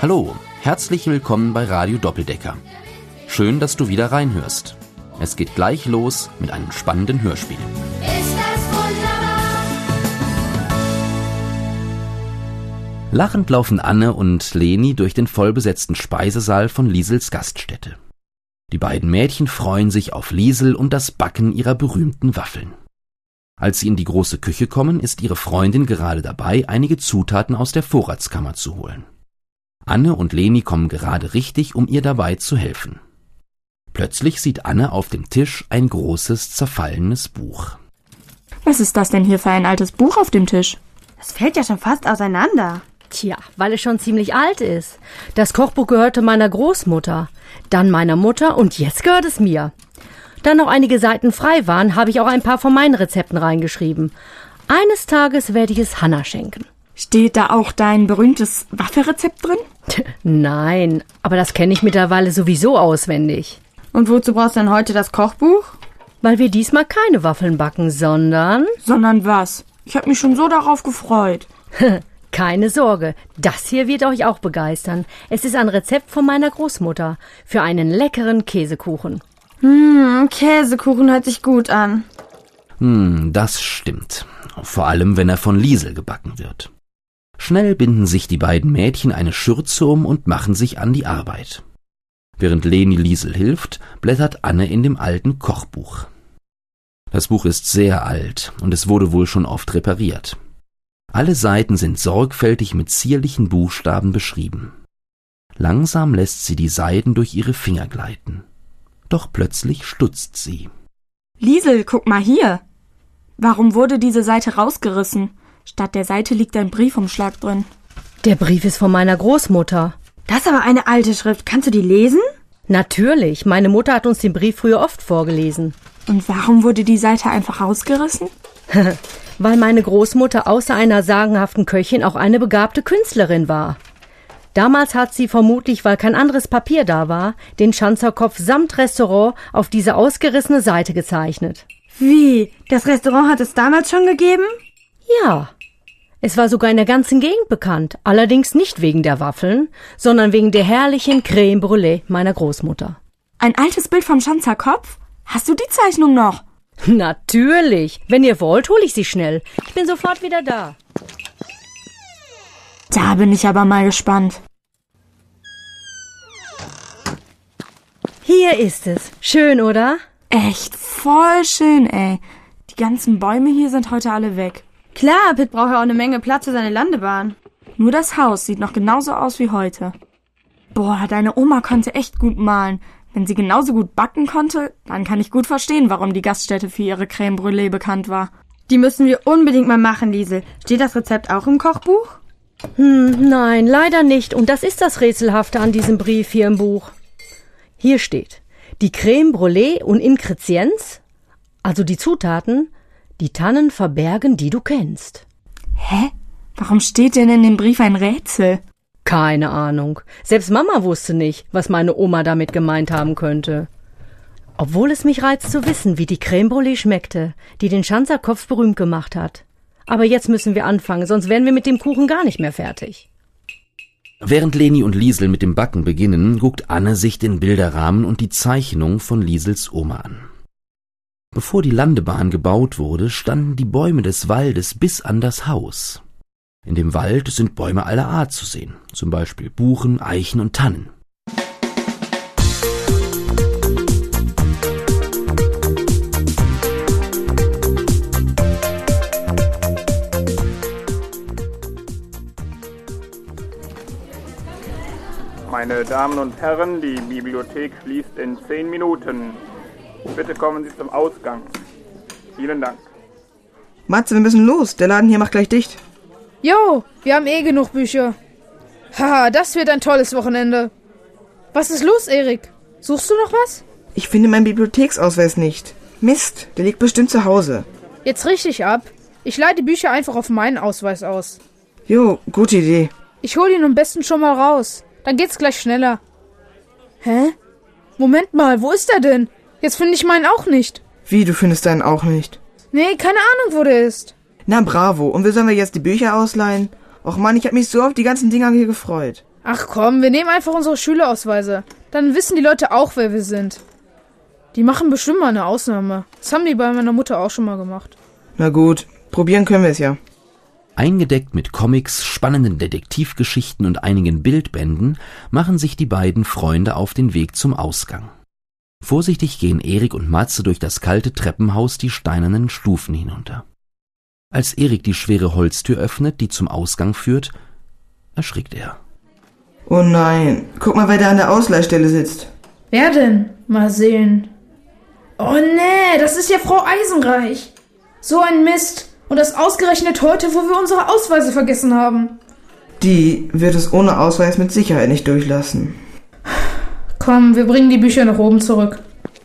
Hallo, herzlich willkommen bei Radio Doppeldecker. Schön, dass du wieder reinhörst. Es geht gleich los mit einem spannenden Hörspiel. Ist das wunderbar? Lachend laufen Anne und Leni durch den vollbesetzten Speisesaal von Liesels Gaststätte. Die beiden Mädchen freuen sich auf Liesel und das Backen ihrer berühmten Waffeln. Als sie in die große Küche kommen, ist ihre Freundin gerade dabei, einige Zutaten aus der Vorratskammer zu holen. Anne und Leni kommen gerade richtig, um ihr dabei zu helfen. Plötzlich sieht Anne auf dem Tisch ein großes, zerfallenes Buch. Was ist das denn hier für ein altes Buch auf dem Tisch? Das fällt ja schon fast auseinander. Tja, weil es schon ziemlich alt ist. Das Kochbuch gehörte meiner Großmutter, dann meiner Mutter und jetzt gehört es mir. Da noch einige Seiten frei waren, habe ich auch ein paar von meinen Rezepten reingeschrieben. Eines Tages werde ich es Hanna schenken. Steht da auch dein berühmtes Waffelrezept drin? Nein, aber das kenne ich mittlerweile sowieso auswendig. Und wozu brauchst du denn heute das Kochbuch? Weil wir diesmal keine Waffeln backen, sondern... Sondern was? Ich habe mich schon so darauf gefreut. Keine Sorge, das hier wird euch auch begeistern. Es ist ein Rezept von meiner Großmutter für einen leckeren Käsekuchen. Käsekuchen hört sich gut an. Das stimmt. Vor allem, wenn er von Liesel gebacken wird. Schnell binden sich die beiden Mädchen eine Schürze um und machen sich an die Arbeit. Während Leni Liesel hilft, blättert Anne in dem alten Kochbuch. Das Buch ist sehr alt und es wurde wohl schon oft repariert. Alle Seiten sind sorgfältig mit zierlichen Buchstaben beschrieben. Langsam lässt sie die Seiten durch ihre Finger gleiten. Doch plötzlich stutzt sie. Liesel, guck mal hier. Warum wurde diese Seite rausgerissen? Statt der Seite liegt ein Briefumschlag drin. Der Brief ist von meiner Großmutter. Das ist aber eine alte Schrift. Kannst du die lesen? Natürlich, meine Mutter hat uns den Brief früher oft vorgelesen. Und warum wurde die Seite einfach rausgerissen? Weil meine Großmutter außer einer sagenhaften Köchin auch eine begabte Künstlerin war. Damals hat sie vermutlich, weil kein anderes Papier da war, den Schanzerkopf samt Restaurant auf diese ausgerissene Seite gezeichnet. Wie? Das Restaurant hat es damals schon gegeben? Ja. Es war sogar in der ganzen Gegend bekannt, allerdings nicht wegen der Waffeln, sondern wegen der herrlichen Crème Brûlée meiner Großmutter. Ein altes Bild vom Schanzerkopf? Hast du die Zeichnung noch? Natürlich. Wenn ihr wollt, hole ich sie schnell. Ich bin sofort wieder da. Da bin ich aber mal gespannt. Hier ist es. Schön, oder? Echt voll schön, ey. Die ganzen Bäume hier sind heute alle weg. Klar, Pitt braucht ja auch eine Menge Platz für seine Landebahn. Nur das Haus sieht noch genauso aus wie heute. Boah, deine Oma konnte echt gut malen. Wenn sie genauso gut backen konnte, dann kann ich gut verstehen, warum die Gaststätte für ihre Crème Brûlée bekannt war. Die müssen wir unbedingt mal machen, Liesel. Steht das Rezept auch im Kochbuch? Nein, leider nicht. Und das ist das Rätselhafte an diesem Brief hier im Buch. Hier steht, die Crème Brûlée und Ingredients, also die Zutaten, die Tannen verbergen, die du kennst. Hä? Warum steht denn in dem Brief ein Rätsel? Keine Ahnung. Selbst Mama wusste nicht, was meine Oma damit gemeint haben könnte. Obwohl es mich reizt zu wissen, wie die Crème Brûlée schmeckte, die den Schanzerkopf berühmt gemacht hat. Aber jetzt müssen wir anfangen, sonst wären wir mit dem Kuchen gar nicht mehr fertig. Während Leni und Liesel mit dem Backen beginnen, guckt Anne sich den Bilderrahmen und die Zeichnung von Liesels Oma an. Bevor die Landebahn gebaut wurde, standen die Bäume des Waldes bis an das Haus. In dem Wald sind Bäume aller Art zu sehen, zum Beispiel Buchen, Eichen und Tannen. Meine Damen und Herren, die Bibliothek schließt in 10 Minuten. Bitte kommen Sie zum Ausgang. Vielen Dank. Matze, wir müssen los. Der Laden hier macht gleich dicht. Jo, wir haben genug Bücher. Haha, das wird ein tolles Wochenende. Was ist los, Erik? Suchst du noch was? Ich finde meinen Bibliotheksausweis nicht. Mist, der liegt bestimmt zu Hause. Jetzt richte ich ab. Ich leih die Bücher einfach auf meinen Ausweis aus. Jo, gute Idee. Ich hol ihn am besten schon mal raus. Dann geht's gleich schneller. Hä? Moment mal, wo ist er denn? Jetzt finde ich meinen auch nicht. Wie, du findest deinen auch nicht? Nee, keine Ahnung, wo der ist. Na bravo, und wie sollen wir jetzt die Bücher ausleihen? Och Mann, ich hab mich so auf die ganzen Dinger hier gefreut. Ach komm, wir nehmen einfach unsere Schülerausweise. Dann wissen die Leute auch, wer wir sind. Die machen bestimmt mal eine Ausnahme. Das haben die bei meiner Mutter auch schon mal gemacht. Na gut, probieren können wir es ja. Eingedeckt mit Comics, spannenden Detektivgeschichten und einigen Bildbänden machen sich die beiden Freunde auf den Weg zum Ausgang. Vorsichtig gehen Erik und Matze durch das kalte Treppenhaus die steinernen Stufen hinunter. Als Erik die schwere Holztür öffnet, die zum Ausgang führt, erschrickt er. Oh nein, guck mal, wer da an der Ausleihstelle sitzt. Wer denn? Mal sehen. Oh nee, das ist ja Frau Eisenreich. So ein Mist. Und das ausgerechnet heute, wo wir unsere Ausweise vergessen haben. Die wird es ohne Ausweis mit Sicherheit nicht durchlassen. Komm, wir bringen die Bücher nach oben zurück.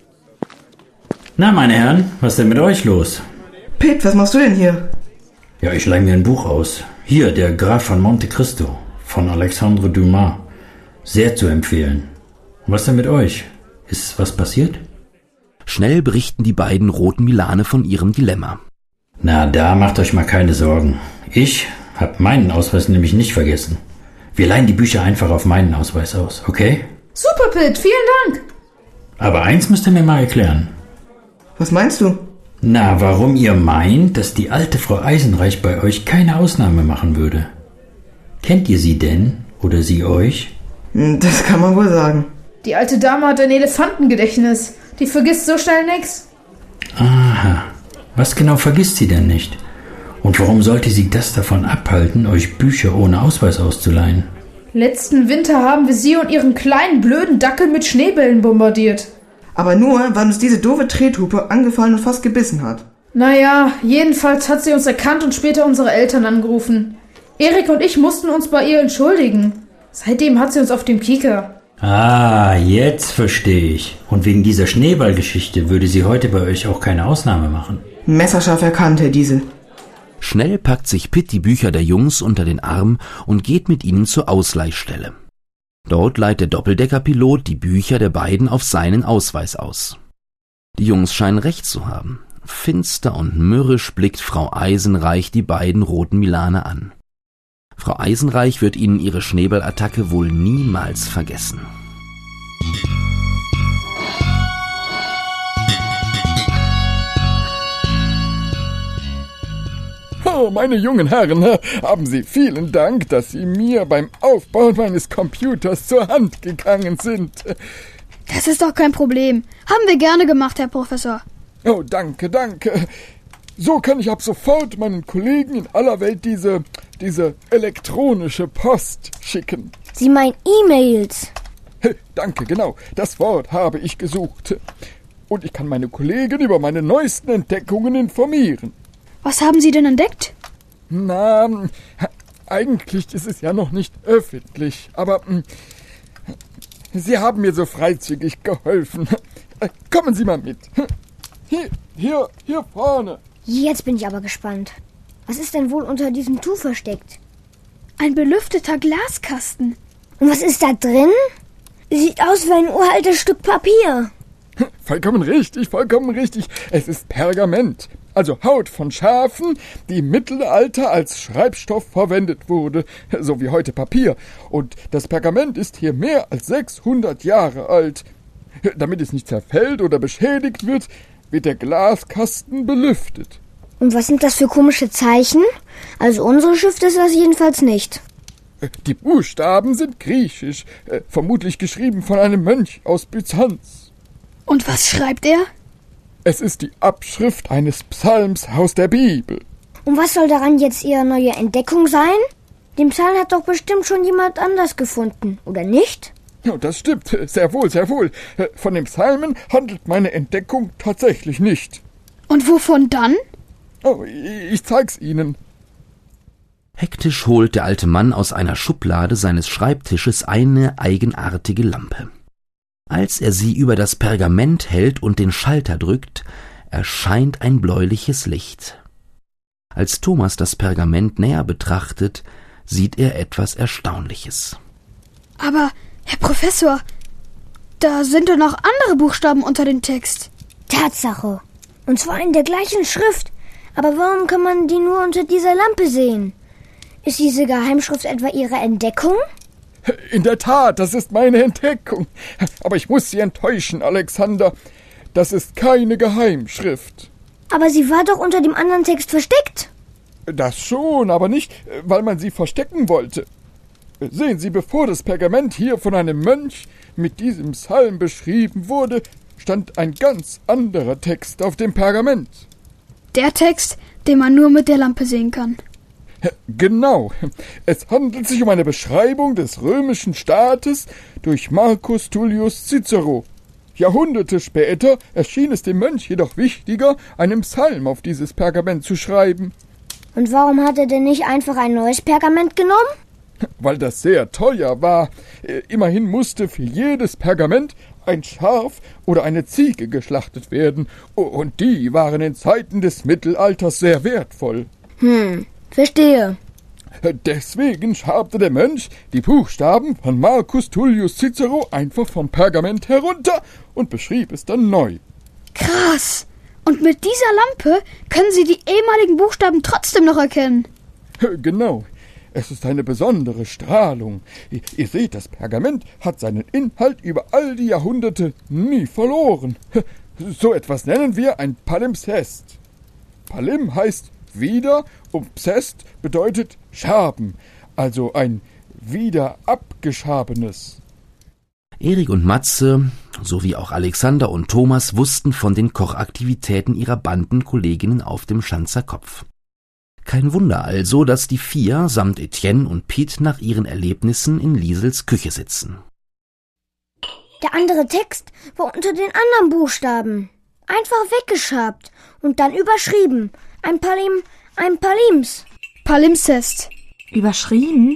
Na, meine Herren, was ist denn mit euch los? Pitt, was machst du denn hier? Ja, ich leih mir ein Buch aus. Hier, der Graf von Monte Cristo, von Alexandre Dumas. Sehr zu empfehlen. Was denn mit euch? Ist was passiert? Schnell berichten die beiden roten Milane von ihrem Dilemma. Na, da macht euch mal keine Sorgen. Ich hab meinen Ausweis nämlich nicht vergessen. Wir leihen die Bücher einfach auf meinen Ausweis aus, okay? Super, Pitt, vielen Dank. Aber eins müsst ihr mir mal erklären. Was meinst du? Na, warum ihr meint, dass die alte Frau Eisenreich bei euch keine Ausnahme machen würde? Kennt ihr sie denn? Oder sie euch? Das kann man wohl sagen. Die alte Dame hat ein Elefantengedächtnis. Die vergisst so schnell nix. Aha. Was genau vergisst sie denn nicht? Und warum sollte sie das davon abhalten, euch Bücher ohne Ausweis auszuleihen? Letzten Winter haben wir sie und ihren kleinen blöden Dackel mit Schneebällen bombardiert. Aber nur, weil uns diese doofe Trethupe angefallen und fast gebissen hat. Naja, jedenfalls hat sie uns erkannt und später unsere Eltern angerufen. Erik und ich mussten uns bei ihr entschuldigen. Seitdem hat sie uns auf dem Kieker. Ah, jetzt verstehe ich. Und wegen dieser Schneeballgeschichte würde sie heute bei euch auch keine Ausnahme machen. Messerscharf erkannt, Herr Diesel. Schnell packt sich Pitt die Bücher der Jungs unter den Arm und geht mit ihnen zur Ausleihstelle. Dort leiht der Doppeldeckerpilot die Bücher der beiden auf seinen Ausweis aus. Die Jungs scheinen recht zu haben. Finster und mürrisch blickt Frau Eisenreich die beiden roten Milane an. Frau Eisenreich wird ihnen ihre Schneeballattacke wohl niemals vergessen. Oh, meine jungen Herren, haben Sie vielen Dank, dass Sie mir beim Aufbau meines Computers zur Hand gegangen sind. Das ist doch kein Problem. Haben wir gerne gemacht, Herr Professor. Oh, danke, danke. So kann ich ab sofort meinen Kollegen in aller Welt diese elektronische Post schicken. Sie meinen E-Mails? Danke, genau. Das Wort habe ich gesucht. Und ich kann meine Kollegen über meine neuesten Entdeckungen informieren. Was haben Sie denn entdeckt? Na, eigentlich ist es ja noch nicht öffentlich, aber Sie haben mir so freizügig geholfen. Kommen Sie mal mit. Hier vorne. Jetzt bin ich aber gespannt. Was ist denn wohl unter diesem Tuch versteckt? Ein belüfteter Glaskasten. Und was ist da drin? Sieht aus wie ein uraltes Stück Papier. Vollkommen richtig, vollkommen richtig. Es ist Pergament, also Haut von Schafen, die im Mittelalter als Schreibstoff verwendet wurde, so wie heute Papier. Und das Pergament ist hier mehr als 600 Jahre alt. Damit es nicht zerfällt oder beschädigt wird der Glaskasten belüftet. Und was sind das für komische Zeichen? Also unsere Schrift ist das jedenfalls nicht. Die Buchstaben sind griechisch, vermutlich geschrieben von einem Mönch aus Byzanz. Und was schreibt er? Es ist die Abschrift eines Psalms aus der Bibel. Und was soll daran jetzt Ihre neue Entdeckung sein? Den Psalm hat doch bestimmt schon jemand anders gefunden, oder nicht? Ja, das stimmt. Sehr wohl, sehr wohl. Von dem Psalmen handelt meine Entdeckung tatsächlich nicht. Und wovon dann? Oh, ich zeig's Ihnen. Hektisch holt der alte Mann aus einer Schublade seines Schreibtisches eine eigenartige Lampe. Als er sie über das Pergament hält und den Schalter drückt, erscheint ein bläuliches Licht. Als Thomas das Pergament näher betrachtet, sieht er etwas Erstaunliches. Aber, Herr Professor, da sind doch noch andere Buchstaben unter dem Text. Tatsache. Und zwar in der gleichen Schrift. Aber warum kann man die nur unter dieser Lampe sehen? Ist diese Geheimschrift etwa Ihre Entdeckung? In der Tat, das ist meine Entdeckung. Aber ich muss Sie enttäuschen, Alexander. Das ist keine Geheimschrift. Aber sie war doch unter dem anderen Text versteckt. Das schon, aber nicht, weil man sie verstecken wollte. Sehen Sie, bevor das Pergament hier von einem Mönch mit diesem Psalm beschrieben wurde, stand ein ganz anderer Text auf dem Pergament. Der Text, den man nur mit der Lampe sehen kann. Genau. Es handelt sich um eine Beschreibung des römischen Staates durch Marcus Tullius Cicero. Jahrhunderte später erschien es dem Mönch jedoch wichtiger, einen Psalm auf dieses Pergament zu schreiben. Und warum hat er denn nicht einfach ein neues Pergament genommen? Weil das sehr teuer war. Immerhin musste für jedes Pergament ein Schaf oder eine Ziege geschlachtet werden. Und die waren in Zeiten des Mittelalters sehr wertvoll. Verstehe. Deswegen schabte der Mönch die Buchstaben von Marcus Tullius Cicero einfach vom Pergament herunter und beschrieb es dann neu. Krass! Und mit dieser Lampe können Sie die ehemaligen Buchstaben trotzdem noch erkennen. Genau. Es ist eine besondere Strahlung. Ihr seht, das Pergament hat seinen Inhalt über all die Jahrhunderte nie verloren. So etwas nennen wir ein Palimpsest. Palim heißt wieder und Psest bedeutet Schaben, also ein wieder abgeschabenes. Erik und Matze, sowie auch Alexander und Thomas wussten von den Kochaktivitäten ihrer Bandenkolleginnen auf dem Schanzer Kopf. Kein Wunder also, dass die vier samt Etienne und Piet nach ihren Erlebnissen in Liesels Küche sitzen. Der andere Text war unter den anderen Buchstaben. Einfach weggeschabt und dann überschrieben. Ein Palims. Palimpsest. Überschrieben?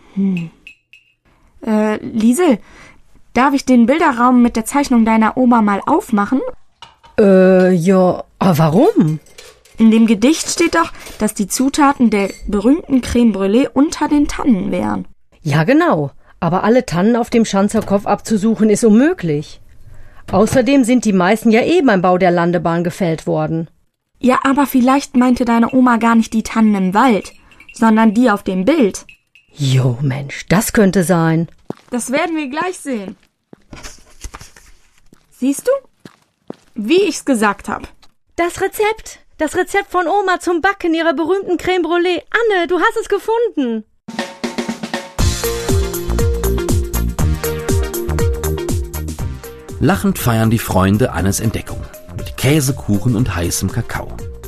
Liesel, darf ich den Bilderraum mit der Zeichnung deiner Oma mal aufmachen? Ja, aber warum? In dem Gedicht steht doch, dass die Zutaten der berühmten Crème Brûlée unter den Tannen wären. Ja, genau. Aber alle Tannen auf dem Schanzer Kopf abzusuchen ist unmöglich. Außerdem sind die meisten ja beim Bau der Landebahn gefällt worden. Ja, aber vielleicht meinte deine Oma gar nicht die Tannen im Wald, sondern die auf dem Bild. Jo, Mensch, das könnte sein. Das werden wir gleich sehen. Siehst du? Wie ich's gesagt habe. Das Rezept von Oma zum Backen ihrer berühmten Crème Brûlée. Anne, du hast es gefunden. Lachend feiern die Freunde Annes Entdeckung. Mit Käsekuchen und heißem Kakao.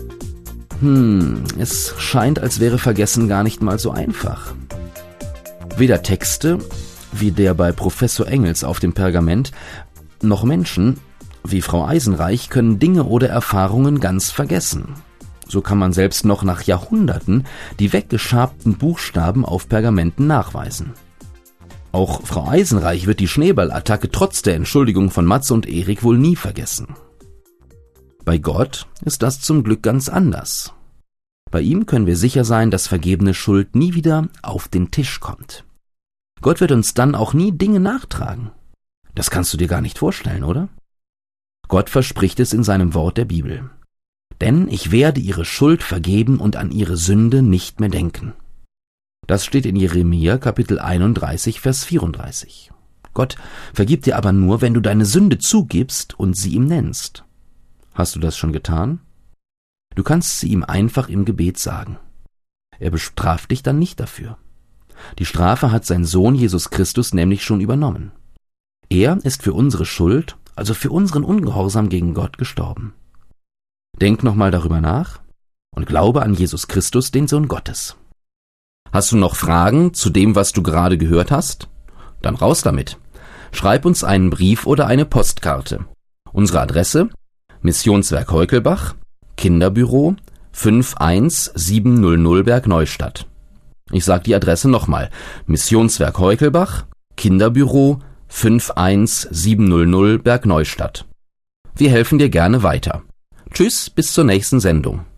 Es scheint, als wäre Vergessen gar nicht mal so einfach. Weder Texte, wie der bei Professor Engels auf dem Pergament, noch Menschen, wie Frau Eisenreich, können Dinge oder Erfahrungen ganz vergessen. So kann man selbst noch nach Jahrhunderten die weggeschabten Buchstaben auf Pergamenten nachweisen. Auch Frau Eisenreich wird die Schneeballattacke trotz der Entschuldigung von Matze und Erik wohl nie vergessen. Bei Gott ist das zum Glück ganz anders. Bei ihm können wir sicher sein, dass vergebene Schuld nie wieder auf den Tisch kommt. Gott wird uns dann auch nie Dinge nachtragen. Das kannst du dir gar nicht vorstellen, oder? Gott verspricht es in seinem Wort der Bibel. Denn ich werde ihre Schuld vergeben und an ihre Sünde nicht mehr denken. Das steht in Jeremia Kapitel 31, Vers 34. Gott vergibt dir aber nur, wenn du deine Sünde zugibst und sie ihm nennst. Hast du das schon getan? Du kannst sie ihm einfach im Gebet sagen. Er bestraft dich dann nicht dafür. Die Strafe hat sein Sohn Jesus Christus nämlich schon übernommen. Er ist für unsere Schuld, also für unseren Ungehorsam gegen Gott, gestorben. Denk nochmal darüber nach und glaube an Jesus Christus, den Sohn Gottes. Hast du noch Fragen zu dem, was du gerade gehört hast? Dann raus damit. Schreib uns einen Brief oder eine Postkarte. Unsere Adresse: Missionswerk Heukelbach, Kinderbüro 51700 Bergneustadt. Ich sag die Adresse nochmal: Missionswerk Heukelbach, Kinderbüro 51700 Bergneustadt. Wir helfen dir gerne weiter. Tschüss, bis zur nächsten Sendung.